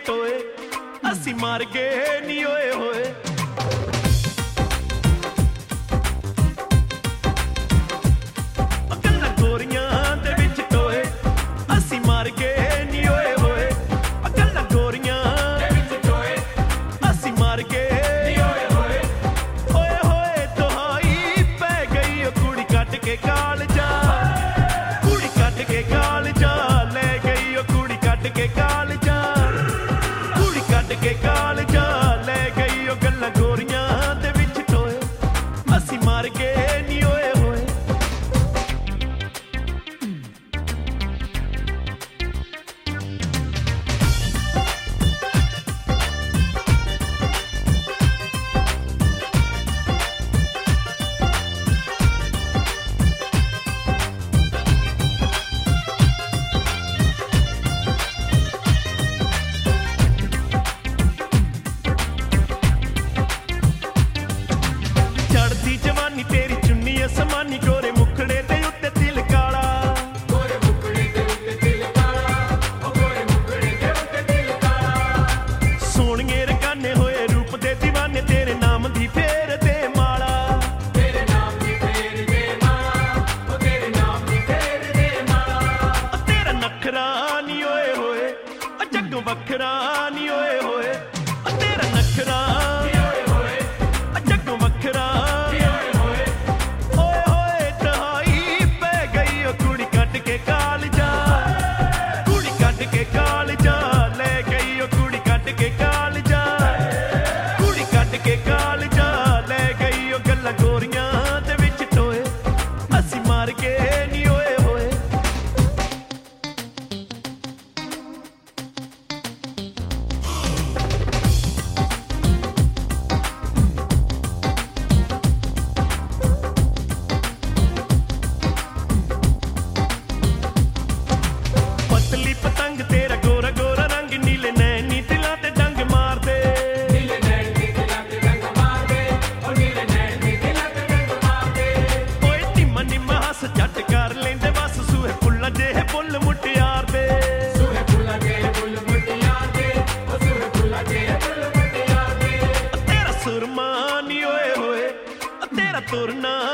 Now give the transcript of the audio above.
ਟੋਏ ਅਸੀਂ ਮਰ ਗਏ ਨੀ ਓਏ ਹੋਏ ਗੱਲਾਂ ਗੋਰੀਆਂ ਦੇ ਵਿੱਚ ਟੋਏ ਅਸੀਂ ਮਰ ਗਏ ਨੀ ਓਏ ਹੋਏ ਗੱਲਾਂ ਗੋਰੀਆਂ ਦੇ ਵਿੱਚ ਟੋਏ ਅਸੀਂ ਮਰ ਗਏ ਨੀ ਓਏ ਹੋਏ ਓਏ ਹੋਏ ਤੁਹਾਈ ਪੈ ਗਈ ਉਹ ਕੁੜੀ ਕੱਢ ਕੇ ਕਾਲਜਾ ਕੁੜੀ ਕੱਢ ਕੇ ਕਾਲਜਾ ਲੈ ਗਈ ਉਹ ਕੁੜੀ ਕੱਢ ਕੇ ਕਾਲਜਾ ਕੁੜੀ ਕੱਢ ਕੇ ਕਾਲਜਾ ਲੈ ਗਈ ਉਹ ਗੱਲਾਂ ਗੋਰੀਆਂ ਦੇ ਵਿੱਚ ਟੋਏ ਅਸੀਂ ਮਰ ਗਏ ਨੀ ਓਏ ਹੋਏ ਚੜਦੀ ਜਵਾਨੀ ਤੇਰੀ ਚੁੰਨੀ ਅਸਮਾਨੀ ਗੋਰੇ ਮੁਖੜੇ ਦੇ ਉੱਤੇ ਤਿਲ ਕਾਲਾ ਗੋਰੇ ਮੁਖੜੇ ਦੇ ਉੱਤੇ ਤਿਲ ਕਾਲਾ ਉਹ ਗੋਰੇ ਮੁਖੜੇ ਦੇ ਉੱਤੇ ਤਿਲ ਕਾਲਾ ਸੋਹਣੀਏ ਰਕਾਨੇ ਹੋਏ ਰੂਪ ਦੇ دیਵਾਨੇ ਤੇਰੇ ਨਾਮ ਦੀ ਫੇਰ ਦੇ ਮਾਲਾ ਤੇਰੇ ਨਾਮ ਦੀ ਫੇਰ ਦੇ ਮਾਲਾ ਉਹ ਤੇਰੇ ਨਾਮ ਦੀ ਫੇਰ ਦੇ ਮਾਲਾ ਤੇਰਾ ਨਖਰਾ ਨੀ ਓਏ ਹੋਏ ਜੱਗੋਂ ਵੱਖਰਾ ਨੀ ਓਏ ਹੋਏ ਤੇਰਾ ਨਖਰਾ ਨੀ ਓਏ ਹੋਏ ਜੱਗੋਂ ਵੱਖਰਾ ਕਾਲਜਾ ਲੈ ਗਈ ਉਹ ਕੁੜੀ ਕੱਢ ਕੇ ਕਾਲਜਾ ਕੁੜੀ ਕੱਢ ਕੇ ਕਾਲਜਾ ਲੈ ਗਈ ਉਹ ਗੱਲਾਂ ਗੋਰੀਆਂ ਦੇ ਵਿੱਚ ਟੋਏ ਅਸੀਂ ਮਰ ਗਏ ਨੀ ਓਏ ਹੋਏ ਪਤਲੀ ਪਤੰਗ ਤੇਰਾ ਗੋਰਾ ਗੋਰਾ ਰੰਗ ਨੀਲੇ ਨੈਣੀ ਦਿਲਾਂ ਤੇ ਡੰਗ ਮਾਰਦੇ ਨੀਲੇ ਨੈਣੀ ਦਿਲਾਂ ਤੇ ਡੰਗ ਮਾਰਦੇ ਓ ਨੀਲੇ ਨੈਣੀ ਦਿਲਾਂ ਤੇ ਡੰਗ ਮਾਰਦੇ ਓਏ ਨਿੰਮਾ ਨਿੰਮਾ ਹੱਸ ਝੱਟ ਕਰ ਲੈਂਦੇ ਬਸ ਸੂਹੇ ਫੁੱਲਾਂ ਜਿਹੇ ਬੁੱਲ ਮੁਟਿਆਰ ਦੇ ਸੂਹੇ ਫੁੱਲਾਂ ਜਿਹੇ ਬੁੱਲ ਮੁਟਿਆਰ ਦੇ ਓ ਸੂਹੇ ਫੁੱਲਾਂ ਜਿਹੇ ਬੁੱਲ ਮੁਟਿਆਰ ਦੇ ਤੇਰਾ ਸੁਰਮਾ ਨੀ ਓਏ ਹੋਏ ਤੇਰਾ ਤੁਰਨਾ